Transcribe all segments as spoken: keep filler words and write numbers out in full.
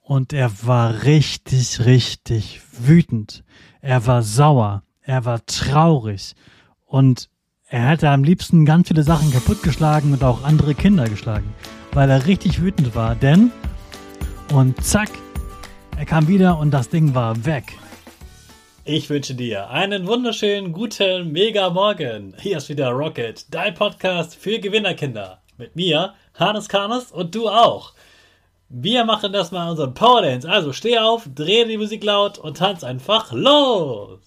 Und er war richtig, richtig wütend. Er war sauer. Er war traurig. Und er hätte am liebsten ganz viele Sachen kaputtgeschlagen und auch andere Kinder geschlagen, weil er richtig wütend war. Denn, und zack, er kam wieder und das Ding war weg. Ich wünsche dir einen wunderschönen, guten, mega Morgen. Hier ist wieder Rocket, dein Podcast für Gewinnerkinder. Mit mir, Hannes Karnes, und du auch. Wir machen das mal unseren Power Dance. Also steh auf, dreh die Musik laut und tanz einfach los.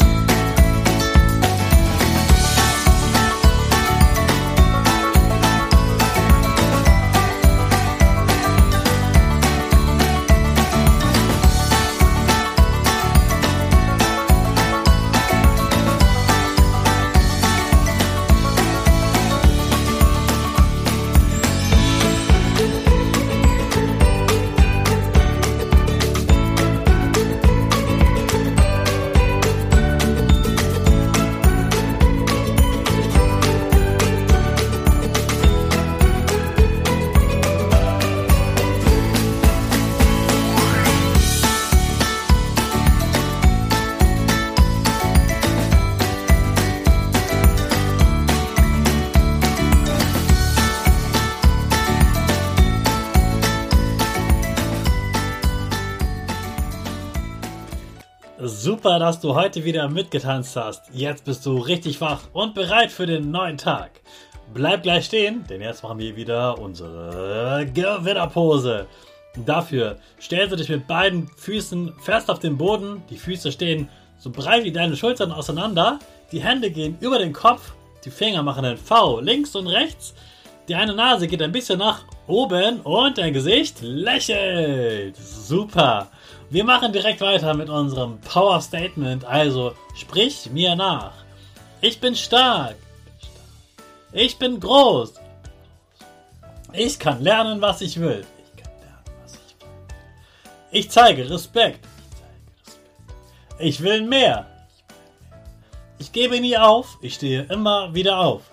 Super, dass du heute wieder mitgetanzt hast. Jetzt bist du richtig wach und bereit für den neuen Tag. Bleib gleich stehen, denn jetzt machen wir wieder unsere Gewinnerpose. Dafür stellst du dich mit beiden Füßen fest auf den Boden. Die Füße stehen so breit wie deine Schultern auseinander. Die Hände gehen über den Kopf. Die Finger machen ein V links und rechts. Die eine Nase geht ein bisschen nach oben und dein Gesicht lächelt. Super. Wir machen direkt weiter mit unserem Power Statement. Also sprich mir nach. Ich bin stark. Ich bin groß. Ich kann lernen, was ich will. Ich kann lernen, was ich will. Ich zeige Respekt. Ich will mehr. Ich gebe nie auf. Ich stehe immer wieder auf.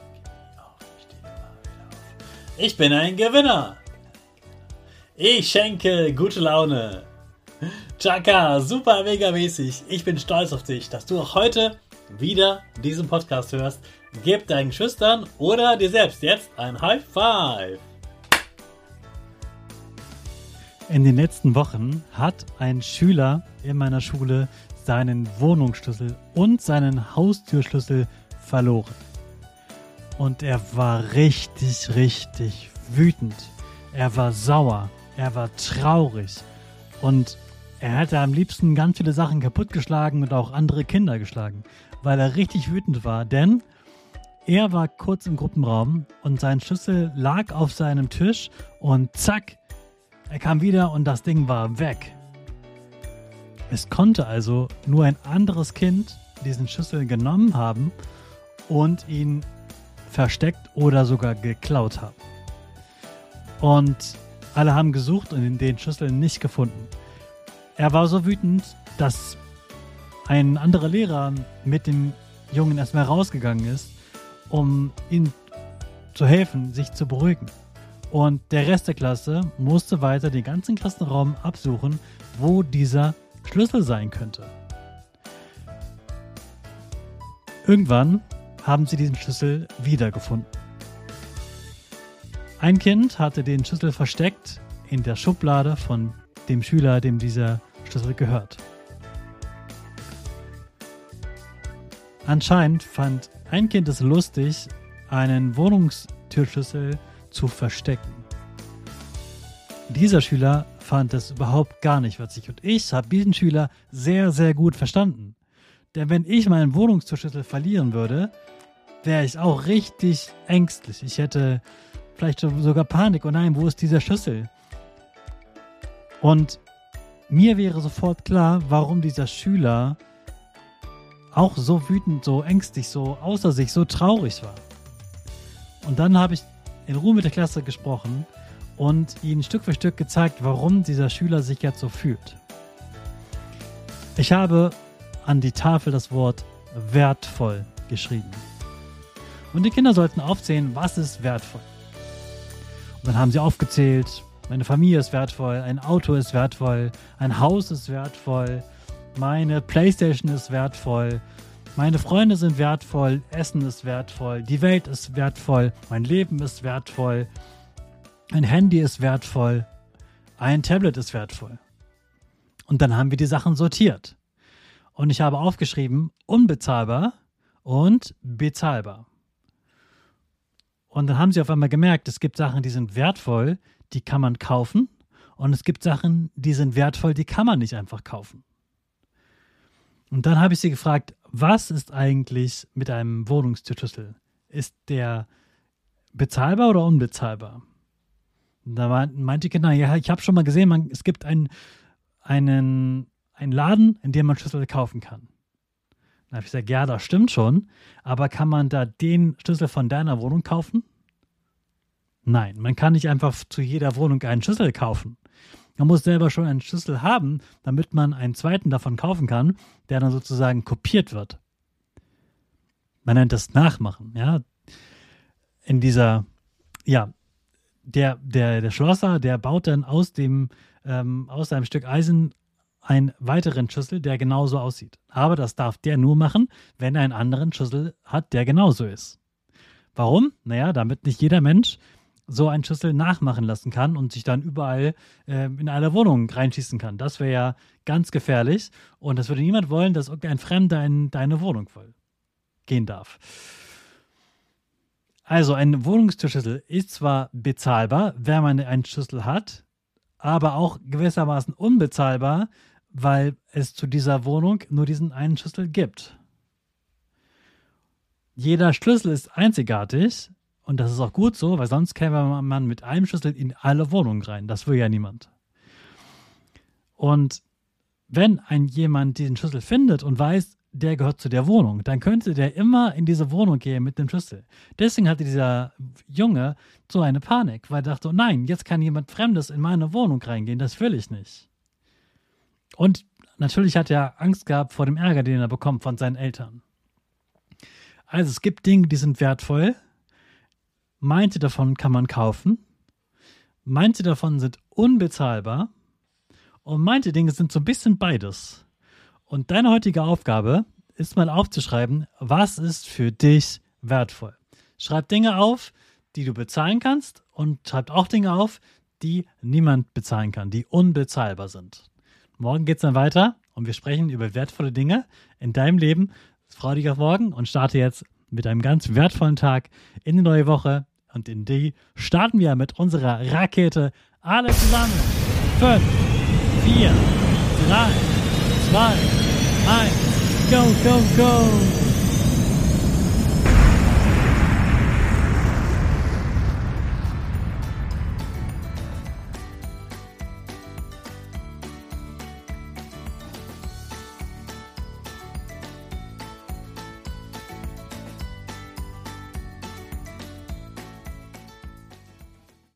Ich bin ein Gewinner. Ich schenke gute Laune. Chaka, super mega mäßig. Ich bin stolz auf dich, dass du auch heute wieder diesen Podcast hörst. Gib deinen Schüchtern oder dir selbst jetzt ein High Five. In den letzten Wochen hat ein Schüler in meiner Schule seinen Wohnungsschlüssel und seinen Haustürschlüssel verloren. Und er war richtig, richtig wütend. Er war sauer. Er war traurig. Und er hätte am liebsten ganz viele Sachen kaputtgeschlagen und auch andere Kinder geschlagen, weil er richtig wütend war. Denn er war kurz im Gruppenraum und sein Schlüssel lag auf seinem Tisch und zack, er kam wieder und das Ding war weg. Es konnte also nur ein anderes Kind diesen Schlüssel genommen haben und ihn versteckt oder sogar geklaut haben. Und alle haben gesucht und den Schlüssel nicht gefunden. Er war so wütend, dass ein anderer Lehrer mit dem Jungen erstmal rausgegangen ist, um ihm zu helfen, sich zu beruhigen. Und der Rest der Klasse musste weiter den ganzen Klassenraum absuchen, wo dieser Schlüssel sein könnte. Irgendwann haben sie diesen Schlüssel wiedergefunden. Ein Kind hatte den Schlüssel versteckt in der Schublade von dem Schüler, dem dieser Schlüssel gehört. Anscheinend fand ein Kind es lustig, einen Wohnungstürschlüssel zu verstecken. Dieser Schüler fand es überhaupt gar nicht witzig und ich habe diesen Schüler sehr, sehr gut verstanden. Denn wenn ich meinen Wohnungstürschlüssel verlieren würde, wäre ich auch richtig ängstlich. Ich hätte vielleicht sogar Panik. Oh nein, wo ist dieser Schlüssel? Und mir wäre sofort klar, warum dieser Schüler auch so wütend, so ängstlich, so außer sich, so traurig war. Und dann habe ich in Ruhe mit der Klasse gesprochen und ihnen Stück für Stück gezeigt, warum dieser Schüler sich jetzt so fühlt. Ich habe an die Tafel das Wort wertvoll geschrieben. Und die Kinder sollten aufzählen, was ist wertvoll. Und dann haben sie aufgezählt, Meine Familie ist wertvoll, ein Auto ist wertvoll, ein Haus ist wertvoll, meine Playstation ist wertvoll, meine Freunde sind wertvoll, Essen ist wertvoll, die Welt ist wertvoll, mein Leben ist wertvoll, ein Handy ist wertvoll, ein Tablet ist wertvoll. Und dann haben wir die Sachen sortiert. Und ich habe aufgeschrieben, unbezahlbar und bezahlbar. Und dann haben sie auf einmal gemerkt, es gibt Sachen, die sind wertvoll, die kann man kaufen. Und es gibt Sachen, die sind wertvoll, die kann man nicht einfach kaufen. Und dann habe ich sie gefragt, was ist eigentlich mit einem Wohnungstürschlüssel? Ist der bezahlbar oder unbezahlbar? Und da meinte die Kinder, ja, ich habe schon mal gesehen, man, es gibt einen, einen, einen Laden, in dem man Schlüssel kaufen kann. Dann habe ich gesagt, ja, das stimmt schon, aber kann man da den Schlüssel von deiner Wohnung kaufen? Nein, man kann nicht einfach zu jeder Wohnung einen Schlüssel kaufen. Man muss selber schon einen Schlüssel haben, damit man einen zweiten davon kaufen kann, der dann sozusagen kopiert wird. Man nennt das Nachmachen, ja. In dieser, ja, der, der, der Schlosser, der baut dann aus dem, ähm, aus einem Stück Eisen einen weiteren Schlüssel, der genauso aussieht. Aber das darf der nur machen, wenn er einen anderen Schlüssel hat, der genauso ist. Warum? Naja, damit nicht jeder Mensch so einen Schlüssel nachmachen lassen kann und sich dann überall äh, in alle Wohnungen reinschießen kann. Das wäre ja ganz gefährlich und das würde niemand wollen, dass irgendein Fremder in deine Wohnung gehen darf. Also ein Wohnungstürschlüssel ist zwar bezahlbar, wenn man einen Schlüssel hat, aber auch gewissermaßen unbezahlbar, weil es zu dieser Wohnung nur diesen einen Schlüssel gibt. Jeder Schlüssel ist einzigartig und das ist auch gut so, weil sonst käme man mit einem Schlüssel in alle Wohnungen rein. Das will ja niemand. Und wenn ein jemand diesen Schlüssel findet und weiß, der gehört zu der Wohnung, dann könnte der immer in diese Wohnung gehen mit dem Schlüssel. Deswegen hatte dieser Junge so eine Panik, weil er dachte, oh nein, jetzt kann jemand Fremdes in meine Wohnung reingehen, das will ich nicht. Und natürlich hat er Angst gehabt vor dem Ärger, den er bekommt von seinen Eltern. Also es gibt Dinge, die sind wertvoll, manche davon kann man kaufen, manche davon sind unbezahlbar und manche Dinge sind so ein bisschen beides. Und deine heutige Aufgabe ist mal aufzuschreiben, was ist für dich wertvoll. Schreib Dinge auf, die du bezahlen kannst und schreib auch Dinge auf, die niemand bezahlen kann, die unbezahlbar sind. Morgen geht es dann weiter und wir sprechen über wertvolle Dinge in deinem Leben. Freu dich auf morgen und starte jetzt mit einem ganz wertvollen Tag in die neue Woche. Und in die starten wir mit unserer Rakete. Alle zusammen. Fünf, vier, drei, zwei, eins. Go, go, go.